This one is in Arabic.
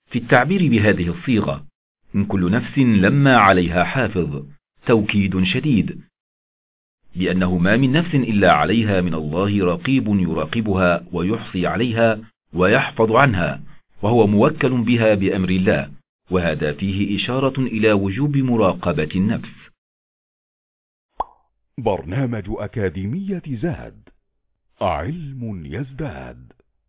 في التعبير بهذه الصيغة: إن كل نفس لما عليها حافظ، توكيد شديد، بأنه ما من نفس إلا عليها من الله رقيب يراقبها ويحصي عليها ويحفظ عنها، وهو موكل بها بأمر الله، وهذا فيه إشارة إلى وجوب مراقبة النفس. برنامج أكاديمية زاد، علم يزداد.